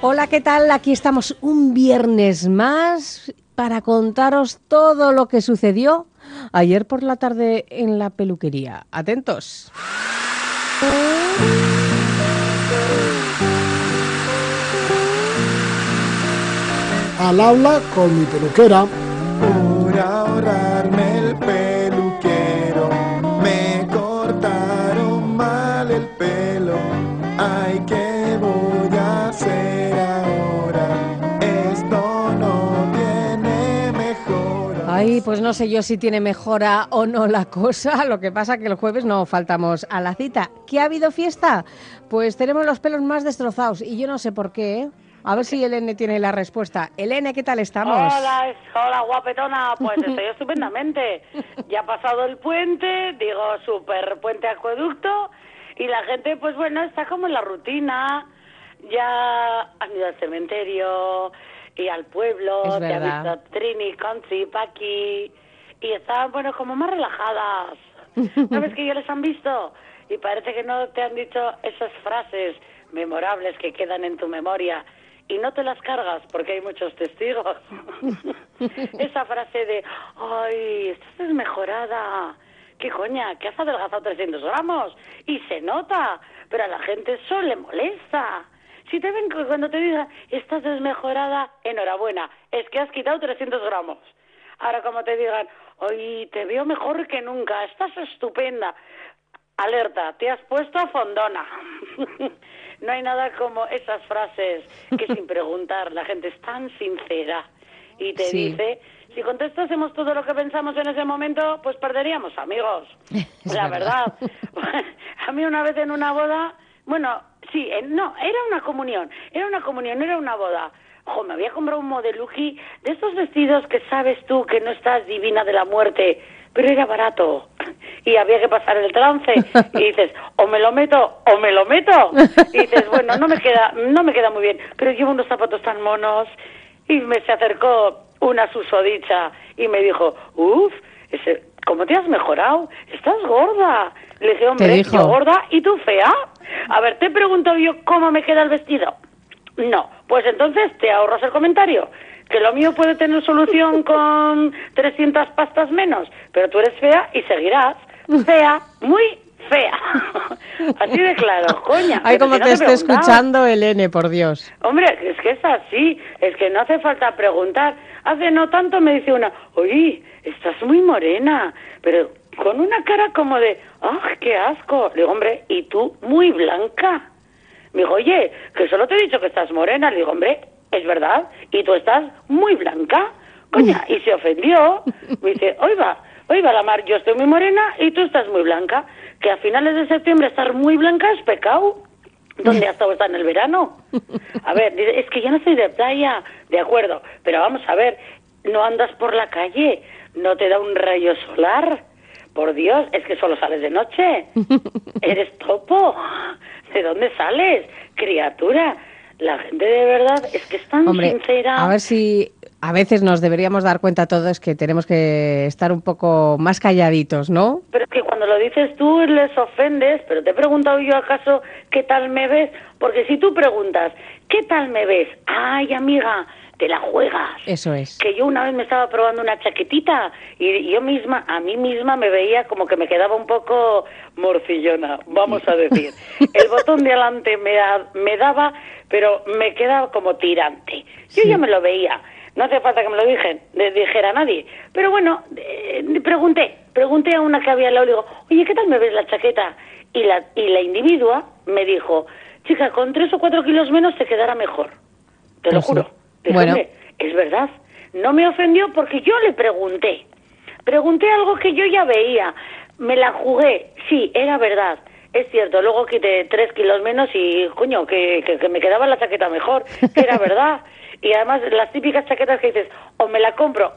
Hola, ¿qué tal? Aquí estamos un viernes más para contaros todo lo que sucedió ayer por la tarde en la peluquería. Atentos. Al habla con mi peluquera. Por ahorrarme el peluquero, me cortaron mal el pelo. Ay, ¿qué voy a hacer ahora? Esto no tiene mejora. Ay, pues no sé yo si tiene mejora o no la cosa. Lo que pasa que el jueves no faltamos a la cita. ¿Qué ha habido fiesta? Pues tenemos los pelos más destrozados y yo no sé por qué, ¿eh? A ver si Elene tiene la respuesta. Elene, ¿qué tal estamos? Hola, guapetona. Pues estoy estupendamente. Ya ha pasado el puente, digo, super puente acueducto, y la gente, pues bueno, está como en la rutina. Ya han ido al cementerio y al pueblo, Es te ha verdad. visto Trini, Conchi, Paqui, y están, bueno, como más relajadas. ¿Sabes que ya les han visto? Y parece que no te han dicho esas frases memorables que quedan en tu memoria. Y no te las cargas porque hay muchos testigos. Esa frase de, ay, estás desmejorada. ¿Qué coña? Que has adelgazado 300 gramos. Y se nota, pero a la gente eso le molesta. Si te ven cuando te digan, estás desmejorada, enhorabuena, es que has quitado 300 gramos. Ahora como te digan, ay, te veo mejor que nunca, estás estupenda. Alerta, te has puesto fondona. No hay nada como esas frases que sin preguntar la gente es tan sincera y te dice, si contestásemos todo lo que pensamos en ese momento, pues perderíamos amigos. La verdad. A mí una vez en una boda, bueno, sí, no, era una comunión, no era una boda. Ojo, me había comprado un modeluji de estos vestidos que sabes tú que no estás divina de la muerte, pero era barato y había que pasar el trance y dices, o me lo meto, y dices, bueno, no me queda muy bien, pero llevo unos zapatos tan monos. Y se acercó una susodicha y me dijo, ¿cómo te has mejorado? Estás gorda. Le dije, hombre, yo gorda y tú fea. A ver, te pregunto yo cómo me queda el vestido. No, pues entonces te ahorras el comentario, que lo mío puede tener solución con 300 pastas menos, pero tú eres fea y seguirás fea, muy fea. Así de claro, coña. Ay, como te esté escuchando, Elene, por Dios. Hombre, es que es así, es que no hace falta preguntar. Hace no tanto me dice una, oye, estás muy morena, pero con una cara como de, ¡ah, qué asco! Le digo, hombre, y tú muy blanca. Me dijo, oye, que solo te he dicho que estás morena. Le digo, hombre, es verdad, y tú estás muy blanca. Coña, y se ofendió. Me dice, oiga, la mar, yo estoy muy morena y tú estás muy blanca. Que a finales de septiembre estar muy blanca es pecado. ¿Dónde has estado en el verano? A ver, dice, es que yo no soy de playa. De acuerdo, pero vamos a ver, no andas por la calle, no te da un rayo solar. Por Dios, es que solo sales de noche. Eres topo. ¿De dónde sales, criatura? La gente de verdad es que es tan sincera. A ver si a veces nos deberíamos dar cuenta todos que tenemos que estar un poco más calladitos, ¿no? Pero es que cuando lo dices tú les ofendes, pero te he preguntado yo acaso ¿qué tal me ves? Porque si tú preguntas ¿qué tal me ves? Ay, amiga, te la juegas. Eso es. Que yo una vez me estaba probando una chaquetita y yo misma, a mí misma me veía como que me quedaba un poco morcillona, vamos a decir. El botón de adelante me daba, pero me quedaba como tirante. Yo ya me lo veía. No hace falta que me lo dijera a nadie. Pero bueno, pregunté a una que había al lado, le digo, oye, ¿qué tal me ves la chaqueta? Y la individua me dijo, chica, con 3 o 4 kilos menos te quedará mejor. Te lo juro. Dije, bueno, hombre, es verdad. No me ofendió porque yo le pregunté. Pregunté algo que yo ya veía. Me la jugué. Sí, era verdad. Es cierto, luego quité 3 kilos menos y, coño, que me quedaba la chaqueta mejor. Que era verdad. Y además, las típicas chaquetas que dices, o me la compro,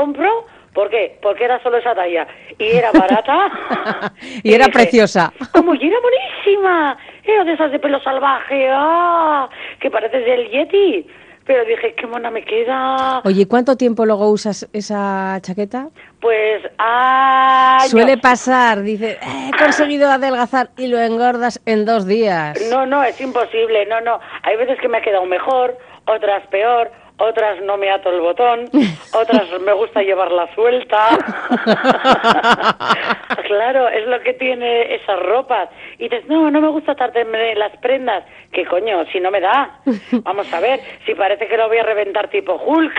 ¿por qué? Porque era solo esa talla. Y era barata. y era dije, preciosa. Como, y era buenísima. Era de esas de pelo salvaje. ¡Ah! Que pareces el Yeti. Pero dije, qué mona me queda. Oye, ¿cuánto tiempo luego usas esa chaqueta? Pues, años. Suele pasar, dice, he conseguido adelgazar y lo engordas en 2 días. No, es imposible, no. Hay veces que me ha quedado mejor, otras peor, otras no me ato el botón, otras me gusta llevarla suelta. Claro, es lo que tiene esas ropas. Y dices, no me gusta atarme las prendas. ¿Qué coño? Si no me da. Vamos a ver, si parece que lo voy a reventar tipo Hulk.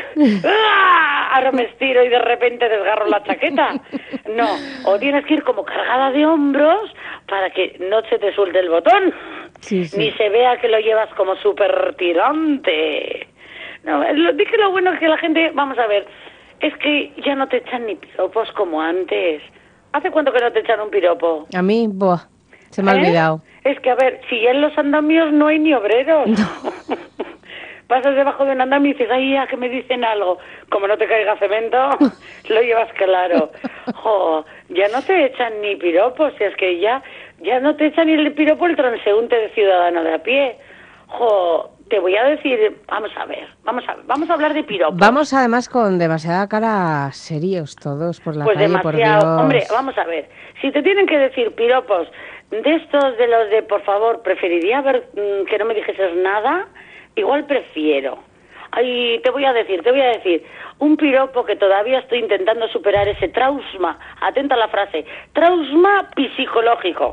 ¡Ah! Ahora me estiro y de repente desgarro la chaqueta. No, o tienes que ir como cargada de hombros para que no se te suelte el botón. Sí. Ni se vea que lo llevas como súper tirante. No, dije lo bueno es que la gente, vamos a ver, es que ya no te echan ni piropos como antes. ¿Hace cuánto que no te echan un piropo? A mí, se me ha olvidado. Es que, a ver, si ya en los andamios no hay ni obreros. No. Pasas debajo de un andamio y dices, ay, ya que me dicen algo. Como no te caiga cemento, lo llevas claro. Jo, ya no te echan ni piropos, si es que ya no te echan ni el piropo el transeúnte de ciudadano de a pie. Jo, te voy a decir, vamos a hablar de piropos. Vamos además con demasiada cara serios todos por la pues calle, por Dios. Hombre, vamos a ver, si te tienen que decir piropos de estos, de los de, por favor, preferiría ver que no me dijeses nada, igual prefiero. Ay, te voy a decir, un piropo que todavía estoy intentando superar ese trauma, atenta a la frase, trauma psicológico,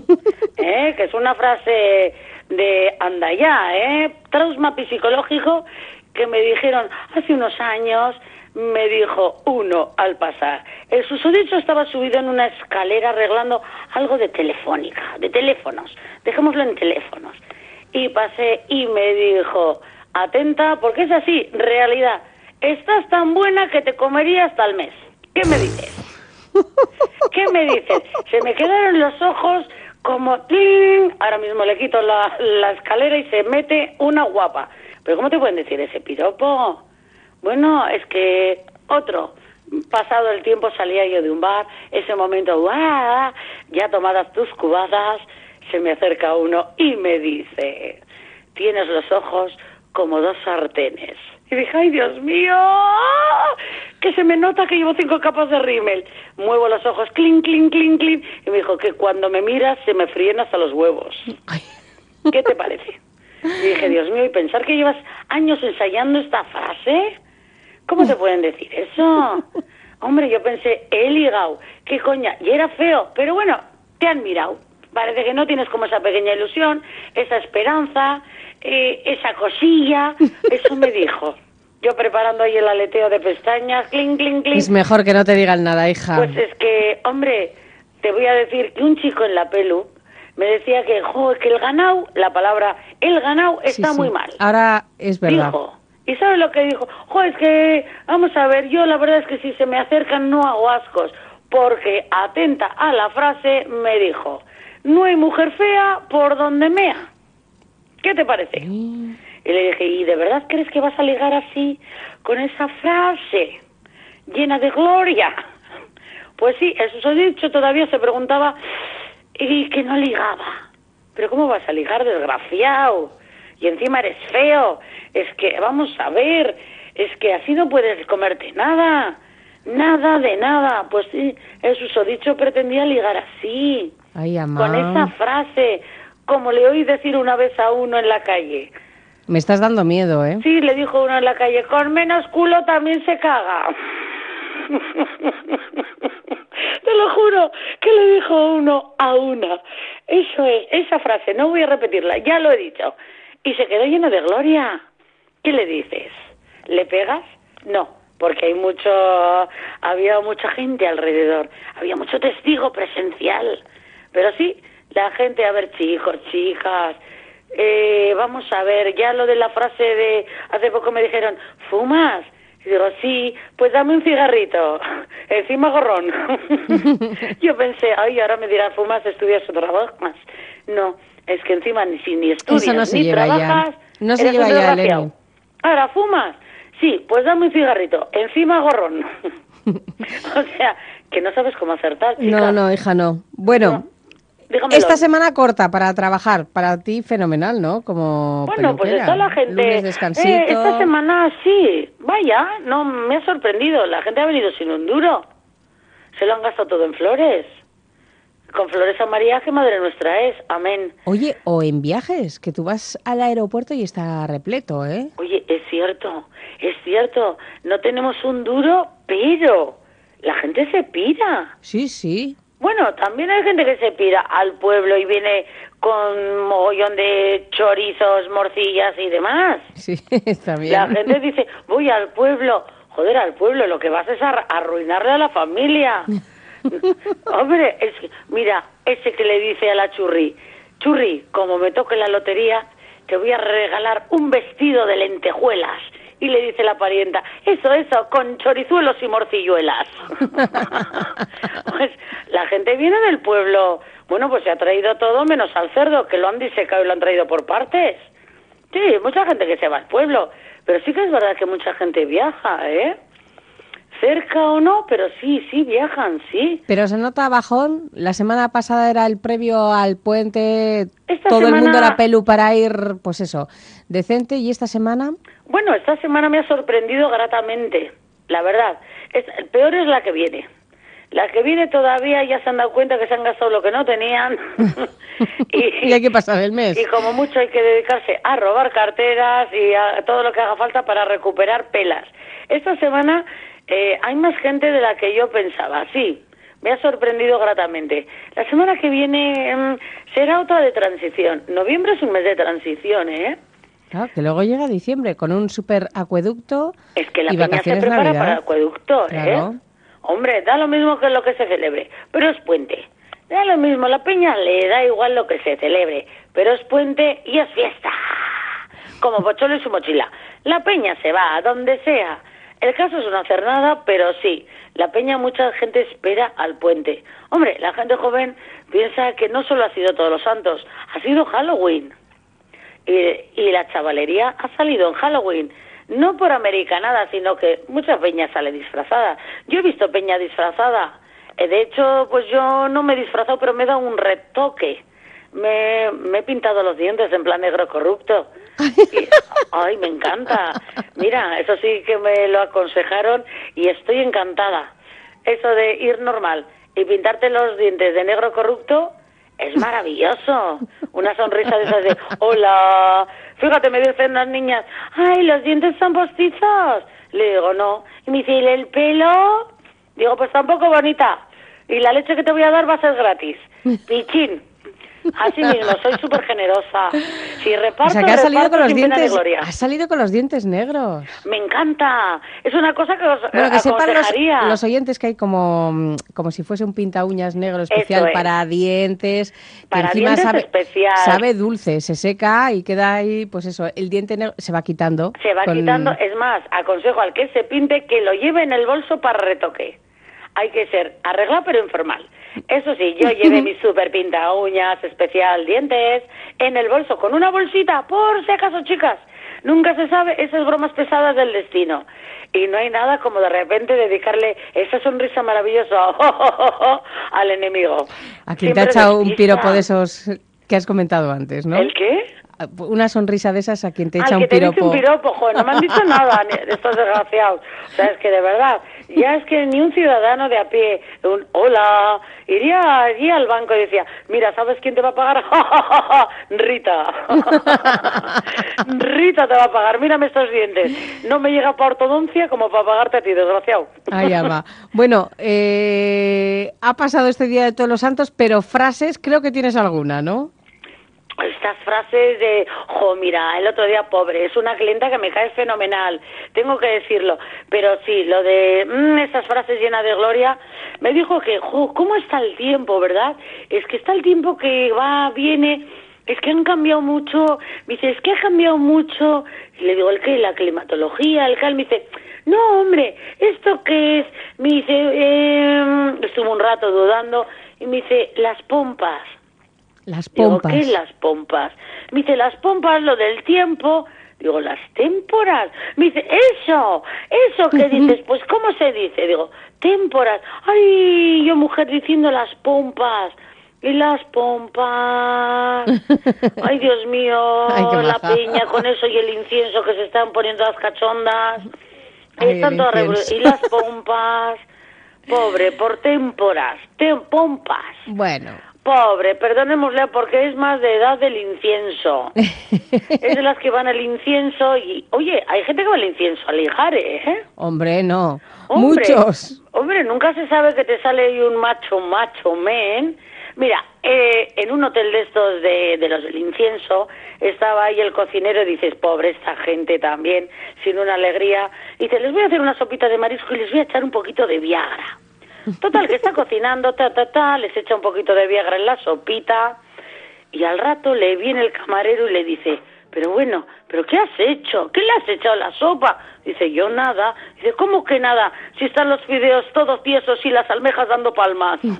que es una frase de anda ya, trauma psicológico que me dijeron hace unos años, me dijo uno al pasar. El susodicho estaba subido en una escalera arreglando algo de telefónica, de teléfonos, dejémoslo en teléfonos, y pasé y me dijo, atenta, porque es así, realidad, estás tan buena que te comería hasta el mes. ¿Qué me dices? ¿Qué me dices? Se me quedaron los ojos como ¡ting! Ahora mismo le quito la escalera y se mete una guapa. ¿Pero cómo te pueden decir ese piropo? Bueno, es que otro. Pasado el tiempo salía yo de un bar, ese momento, ¡guau! Ya tomadas tus cubadas, se me acerca uno y me dice, tienes los ojos como 2 sartenes. Y dije, ¡ay, Dios mío! Que se me nota que llevo 5 capas de rímel. Muevo los ojos, clink, clink, clink, clink. Y me dijo que cuando me miras se me fríen hasta los huevos. ¿Qué te parece? Y dije, Dios mío, ¿y pensar que llevas años ensayando esta frase? ¿Cómo te pueden decir eso? Hombre, yo pensé, he ligado, qué coña, y era feo, pero bueno, te han mirado. Parece que no tienes como esa pequeña ilusión, esa esperanza, esa cosilla, eso me dijo. Yo preparando ahí el aleteo de pestañas, clink, clink, clink. Es mejor que no te digan nada, hija. Pues es que, hombre, te voy a decir que un chico en la pelu me decía que, que el ganao, la palabra el ganao está muy mal. Ahora es verdad. Dijo, ¿y sabes lo que dijo? Es que, vamos a ver, yo la verdad es que si se me acercan no hago ascos, porque, atenta a la frase, me dijo, no hay mujer fea por donde mea. ¿Qué te parece? Y le dije, ¿y de verdad crees que vas a ligar así, con esa frase llena de gloria? Pues sí, el susodicho todavía se preguntaba, y que no ligaba. ¿Pero cómo vas a ligar, desgraciado? Y encima eres feo. Es que, vamos a ver, es que así no puedes comerte nada. Nada de nada. Pues sí, el susodicho pretendía ligar así. Ay, amá. Con esa frase, como le oí decir una vez a uno en la calle. Me estás dando miedo, ¿eh? Sí, le dijo uno en la calle, con menos culo también se caga. Te lo juro, que le dijo uno a una. Eso es, esa frase, no voy a repetirla, ya lo he dicho. Y se quedó lleno de gloria. ¿Qué le dices? ¿Le pegas? No, porque había mucha gente alrededor, había mucho testigo presencial. Pero sí, la gente, a ver, chicos, chicas, vamos a ver, ya lo de la frase de, hace poco me dijeron, ¿fumas? Y digo, sí, pues dame un cigarrito, encima gorrón. Yo pensé, ay, ahora me dirán, ¿fumas, estudias o trabajas? No, es que encima ni estudias eso no se ni lleva trabajas, ya. No se eres lleva un ya, desgraciado. Eleni. Ahora, ¿fumas? Sí, pues dame un cigarrito, encima gorrón. O sea, que no sabes cómo acertar, chica. No, hija, no. Bueno, Dígamelo. Esta semana corta para trabajar, para ti fenomenal, ¿no? Como Bueno, pues peluquera. está la gente... Lunes descansito. esta semana sí, vaya, no me ha sorprendido. La gente ha venido sin un duro. Se lo han gastado todo en flores. Con flores a María, que Madre Nuestra es. Amén. Oye, o en viajes, que tú vas al aeropuerto y está repleto, ¿eh? Oye, es cierto. No tenemos un duro, pero la gente se pira. Sí, sí. Bueno, también hay gente que se pira al pueblo y viene con mogollón de chorizos, morcillas y demás. Sí, está bien. La gente dice, voy al pueblo. Joder, al pueblo, lo que vas es a arruinarle a la familia. Hombre, mira, ese que le dice a la Churri, Churri, como me toque la lotería, te voy a regalar un vestido de lentejuelas. Y le dice la parienta, eso, con chorizuelos y morcilluelas. Pues la gente viene del pueblo. Bueno, pues se ha traído todo menos al cerdo, que lo han disecado y lo han traído por partes. Sí, mucha gente que se va al pueblo. Pero sí que es verdad que mucha gente viaja, ¿eh? Cerca o no, pero sí viajan, sí. Pero se nota bajón. La semana pasada era el previo al puente. Esta Todo semana... el mundo era pelu para ir, pues eso, decente. ¿Y esta semana? Bueno, esta semana me ha sorprendido gratamente, la verdad. El peor es la que viene. La que viene todavía ya se han dado cuenta que se han gastado lo que no tenían. Y hay que pasar el mes. Y como mucho hay que dedicarse a robar carteras y a todo lo que haga falta para recuperar pelas. Esta semana hay más gente de la que yo pensaba, sí. Me ha sorprendido gratamente. La semana que viene será otra de transición. Noviembre es un mes de transición, ¿eh? Claro, que luego llega diciembre con un super acueducto. Es que la y peña se vacaciones prepara Navidad. para el acueducto, Claro. ¿eh? Hombre, da lo mismo que lo que se celebre, pero es puente. Da lo mismo, la peña le da igual lo que se celebre, pero es puente y es fiesta. Como Pocholo y su mochila. La peña se va a donde sea. El caso es no hacer nada, pero sí, la peña, mucha gente espera al puente. Hombre, la gente joven piensa que no solo ha sido Todos los Santos, ha sido Halloween. Y la chavalería ha salido en Halloween. No por americanada, sino que mucha peña sale disfrazada. Yo he visto peña disfrazada. De hecho, pues yo no me he disfrazado, pero me he dado un retoque. Me he pintado los dientes en plan negro corrupto. Ay, me encanta. Mira, eso sí que me lo aconsejaron y estoy encantada. Eso de ir normal y pintarte los dientes de negro corrupto es maravilloso. Una sonrisa de esas de, hola. Fíjate, me dicen las niñas, ay, los dientes están postizos. Le digo, no. Y me dice, ¿y el pelo? Digo, pues tampoco, bonita. Y la leche que te voy a dar va a ser gratis. Pichín. Así mismo, soy súper generosa. Si reparto, O sea, que has salido con los sin pena ni dientes. gloria. Has salido con los dientes negros. Me encanta. Es una cosa que os Bueno, que sepan aconsejaría. los oyentes que hay como si fuese un pinta uñas negro especial Eso es. para dientes. Que Para encima dientes sabe, especial. sabe dulce, se seca y queda ahí, pues eso, el diente negro se va quitando. Se va quitando. Es más, aconsejo al que se pinte que lo lleve en el bolso para retoque. Hay que ser arreglado pero informal. Eso sí, yo llevé mi super pinta uñas especial dientes en el bolso con una bolsita, por si acaso, chicas. Nunca se sabe esas bromas pesadas del destino. Y no hay nada como de repente dedicarle esa sonrisa maravillosa al enemigo. A quien te ha Siempre echado un despista. piropo de esos que has comentado antes, ¿no? ¿El qué? Una sonrisa de esas a quien te echa Al un que te dice piropo. un piropo, joder, no me han dicho nada de estos desgraciados. O sea, es que de verdad, ya es que ni un ciudadano de a pie, un hola, iría allí al banco y decía, mira, ¿sabes quién te va a pagar? Rita. Rita te va a pagar, mírame estos dientes. No me llega para ortodoncia como para pagarte a ti, desgraciado. Ahí va. Bueno, ha pasado este Día de Todos los Santos, pero frases creo que tienes alguna, ¿no? Estas frases de, mira, el otro día, pobre, es una clienta que me cae fenomenal, tengo que decirlo, pero sí, lo de esas frases llenas de gloria, me dijo que, ¿cómo está el tiempo, verdad? Es que está el tiempo que va, viene, es que han cambiado mucho, me dice, es que ha cambiado mucho, y le digo, ¿el qué? La climatología, el cal, me dice, no, hombre, ¿esto qué es? Me dice, estuvo un rato dudando, y me dice, las pompas. Las Digo, pompas. ¿qué las pompas? Me dice, las pompas, lo del tiempo. Digo, las témporas. Me dice, eso que dices, pues ¿cómo se dice? Digo, témporas. Ay, yo mujer diciendo las pompas. Y las pompas. Ay, Dios mío, Ay, qué la maja. piña con eso y el incienso que se están poniendo las cachondas. Ay, Están el todas incienso. y las pompas. Pobre, por témporas, pompas. Bueno. Pobre, perdonémosle porque es más de edad del incienso. Es de las que van al incienso y... Oye, hay gente que va al incienso a lijar, ¿eh? Hombre, no. Hombre, Muchos. Hombre, nunca se sabe que te sale ahí un macho, men. Mira, en un hotel de estos de los del incienso, estaba ahí el cocinero y dices, pobre esta gente también, sin una alegría. Y dice, les voy a hacer una sopita de marisco y les voy a echar un poquito de Viagra. Total, que está cocinando, les echa un poquito de Viagra en la sopita y al rato le viene el camarero y le dice, pero bueno, ¿pero qué has hecho? ¿Qué le has echado a la sopa? Dice, yo nada. Dice, ¿cómo que nada? Si están los fideos todos tiesos y las almejas dando palmas. Un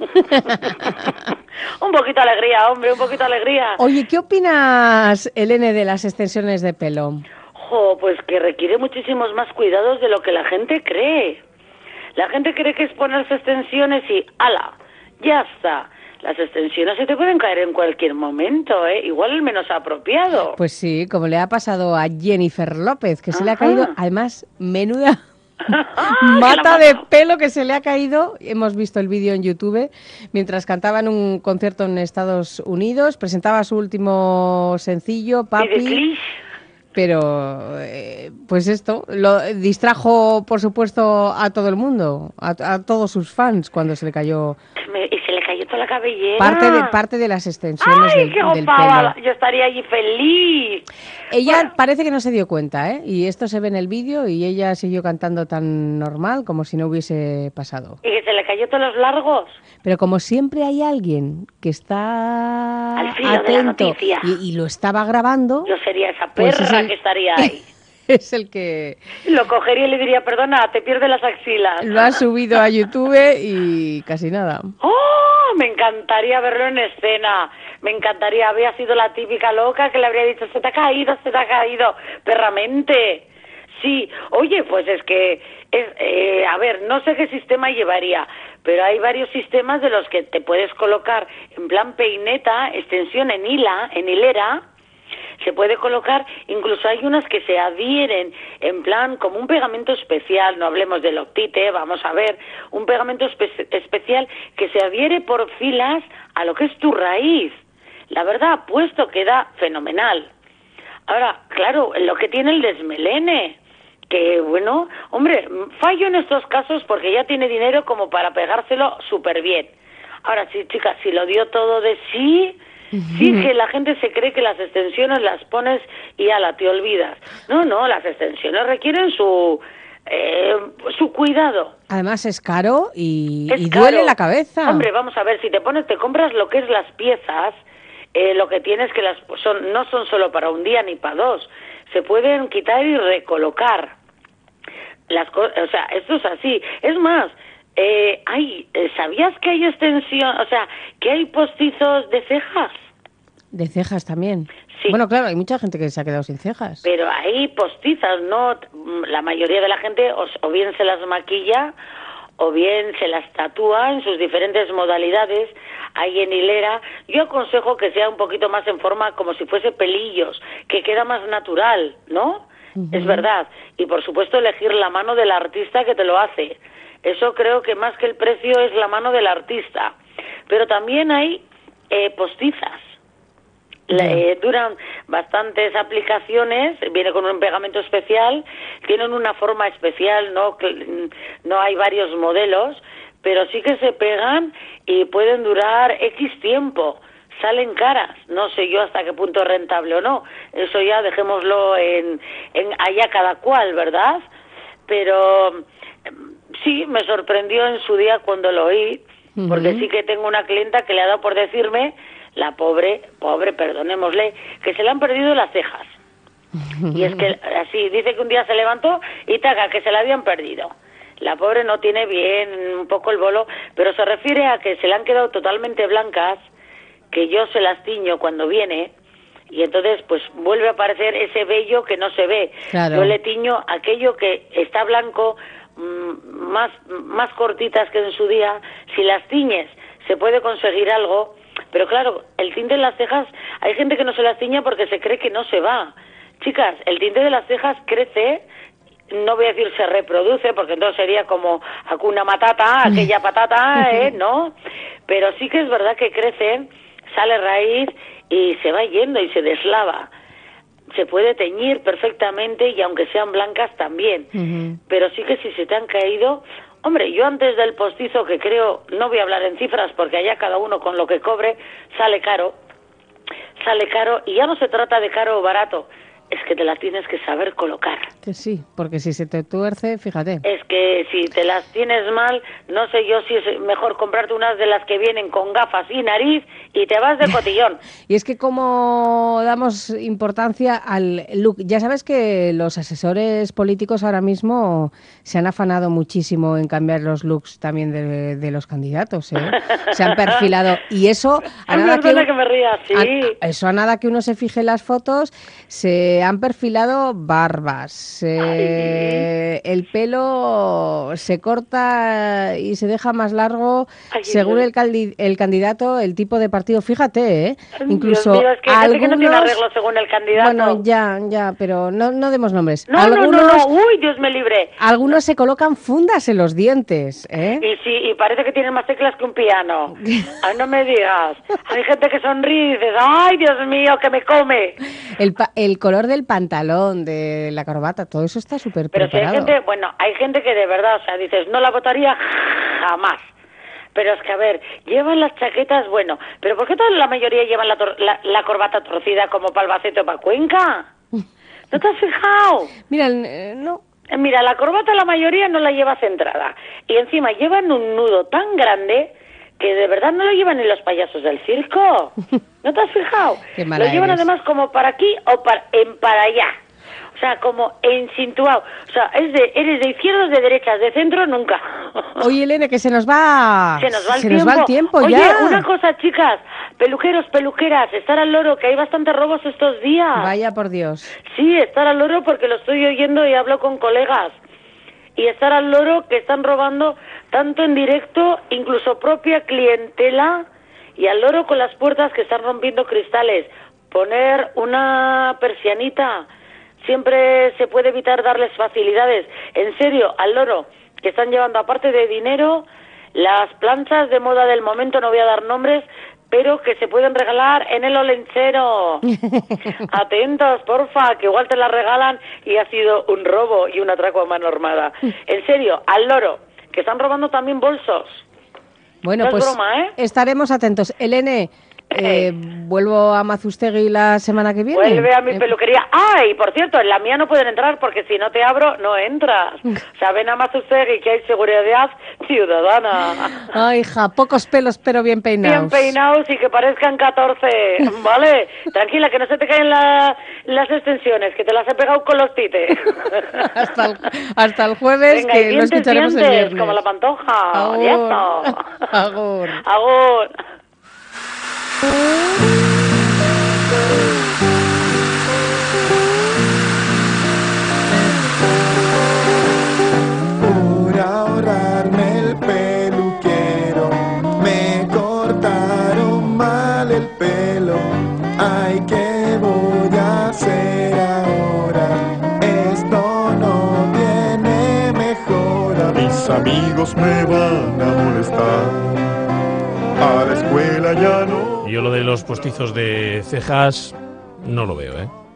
poquito de alegría, hombre, un poquito de alegría. Oye, ¿qué opinas, Elene, de las extensiones de pelo? Jo, pues que requiere muchísimos más cuidados de lo que la gente cree. La gente cree que es ponerse extensiones y ¡ala! Ya está. Las extensiones se te pueden caer en cualquier momento, ¿eh? Igual el menos apropiado. Pues sí, como le ha pasado a Jennifer López, que se le ha Ajá. caído, además, menuda ¡Ah, mata que de la pelo que se le ha caído. Hemos visto el vídeo en YouTube mientras cantaba en un concierto en Estados Unidos, presentaba su último sencillo, mata? Y de Papi, cliché. pero pues esto lo distrajo, por supuesto, a todo el mundo, a todos sus fans cuando se le cayó Y se le cayó toda la cabellera. parte de las extensiones ¡Ay, del qué pelo. gozada! Yo estaría allí feliz. Ella Bueno, parece que no se dio cuenta, ¿eh? Y esto se ve en el vídeo y ella siguió cantando tan normal como si no hubiese pasado. y que se le cayó todos los largos. Pero como siempre hay alguien que está Al filo de la atento noticia. y lo estaba grabando, Yo sería esa Pues perra es el- que estaría ahí. es el que Lo cogería y le diría, perdona, te pierdes las axilas. lo ha subido a YouTube y casi nada. ¡Oh! Me encantaría verlo en escena. Me encantaría. Habría sido la típica loca que le habría dicho, se te ha caído, perramente. Sí, oye, pues es que, a ver, no sé qué sistema llevaría, pero hay varios sistemas de los que te puedes colocar en plan peineta, extensión en hilera, se puede colocar, incluso hay unas que se adhieren en plan como un pegamento especial, no hablemos del Octite, vamos a ver, un pegamento especial que se adhiere por filas a lo que es tu raíz. La verdad, puesto queda fenomenal. Ahora, claro, lo que tiene el desmelene, que bueno, hombre, fallo en estos casos porque ya tiene dinero como para pegárselo súper bien. Ahora sí, chicas, si lo dio todo de sí, sí que la gente se cree que las extensiones las pones y ala, te olvidas. No, las extensiones requieren su cuidado. Además es caro y Es duele caro. la cabeza. Hombre, vamos a ver, si te compras lo que es las piezas, lo que tienes que no son solo para un día ni para dos, se pueden quitar y recolocar. O sea, esto es así. Es más, ¿sabías que hay extensión, o sea, que hay postizos de cejas? De cejas también. Sí. Bueno, claro, hay mucha gente que se ha quedado sin cejas. Pero hay postizas, ¿no? La mayoría de la gente o bien se las maquilla o bien se las tatúa en sus diferentes modalidades, ahí en hilera. Yo aconsejo que sea un poquito más en forma como si fuese pelillos, que queda más natural, ¿no? Es verdad. Y por supuesto elegir la mano del artista que te lo hace. Eso creo que más que el precio es la mano del artista. Pero también hay postizas. Duran bastantes aplicaciones, viene con un pegamento especial, tienen una forma especial, no hay varios modelos, pero sí que se pegan y pueden durar X tiempo. Salen caras, no sé yo hasta qué punto es rentable o no, eso ya dejémoslo en allá cada cual, ¿verdad? Pero sí, me sorprendió en su día cuando lo oí, porque sí que tengo una clienta que le ha dado por decirme, la pobre, perdonémosle, que se le han perdido las cejas. Y es que así, dice que un día se levantó y taca, que se la habían perdido. La pobre no tiene bien un poco el bolo, pero se refiere a que se le han quedado totalmente blancas, que yo se las tiño cuando viene, y entonces pues vuelve a aparecer ese vello que no se ve. Claro. Yo le tiño aquello que está blanco, más cortitas que en su día. Si las tiñes se puede conseguir algo, Pero claro, el tinte de las cejas, hay gente que no se las tiña porque se cree que no se va. Chicas, el tinte de las cejas crece, no voy a decir se reproduce, porque entonces sería como Hakuna Matata, aquella patata, ¿no? Pero sí que es verdad que crece, sale raíz y se va yendo y se deslava. Se puede teñir perfectamente y aunque sean blancas también. Pero sí que si se te han caído... Hombre, yo antes del postizo, que creo, no voy a hablar en cifras porque allá cada uno con lo que cobre, sale caro y ya no se trata de caro o barato, es que te las tienes que saber colocar. Que sí, porque si se te tuerce, fíjate. Es que si te las tienes mal, no sé yo si es mejor comprarte unas de las que vienen con gafas y nariz y te vas de cotillón. Y es que como damos importancia al look, ya sabes que los asesores políticos ahora mismo se han afanado muchísimo en cambiar los looks también de los candidatos, ¿eh? Se han perfilado y eso a nada que me rías, sí. Eso a nada que uno se fije en las fotos, se han perfilado barbas, el pelo se corta y se deja más largo según el candidato, el tipo de partido. Fíjate, incluso Dios mío, es que algunos... que no tiene arreglo según el candidato. Bueno, ya, pero no demos nombres. No, uy, Dios me libre. Algunos se colocan fundas en los dientes, Y sí, y parece que tienen más teclas que un piano. Ay, no me digas. Hay gente que sonríe y dices, ay, Dios mío, que me come. El color del pantalón, de la corbata, todo eso está súper preparado. Pero si hay gente, hay gente que de verdad, o sea, dices, no la votaría jamás. Pero es que, a ver, llevan las chaquetas, pero ¿por qué toda la mayoría llevan la corbata torcida como para Albacete o para Cuenca? ¿No te has fijado? Mira, no. Mira, la corbata la mayoría no la lleva centrada. Y encima llevan un nudo tan grande que de verdad no lo llevan ni los payasos del circo. ¿No te has fijado? Qué mala Lo llevan eres. además como para aquí o para allá. O sea, como encintuado. O sea, eres de izquierdas, de derechas, de centro, nunca. Oye, Elena, que se nos va el tiempo. Oye, ya. una cosa, chicas. Peluqueros, peluqueras, estar al loro, que hay bastantes robos estos días. Vaya por Dios. Sí, estar al loro porque lo estoy oyendo y hablo con colegas. Y estar al loro que están robando tanto en directo, incluso propia clientela, y al loro con las puertas que están rompiendo cristales. Poner una persianita, siempre se puede evitar darles facilidades. En serio, al loro, que están llevando aparte de dinero, las planchas de moda del momento, no voy a dar nombres, pero que se pueden regalar en el Olenchero. Atentos, porfa, que igual te la regalan y ha sido un robo y un atraco a mano armada. En serio, al loro, que están robando también bolsos. Bueno, no pues es broma, estaremos atentos. Elene, ¿vuelvo a Mazustegui la semana que viene? Vuelve a mi peluquería. ¡Ay! Por cierto, en la mía no pueden entrar porque si no te abro, no entras. O sea, ven a Mazustegui que hay seguridad ciudadana. Ay, hija, pocos pelos pero bien peinados. Bien peinados y que parezcan 14, ¿vale? Tranquila, que no se te caen las extensiones, que te las he pegado con los tites. hasta el jueves. Venga, que lo escucharemos el viernes. como la pantoja. Agur. Y eso. Agur. Agur. Por ahorrarme el peluquero, me cortaron mal el pelo. Ay, ¿qué voy a hacer ahora? Esto no tiene mejora. Mis amigos me van a molestar. A la escuela ya no. Yo lo de los postizos de cejas no lo veo, ¿eh?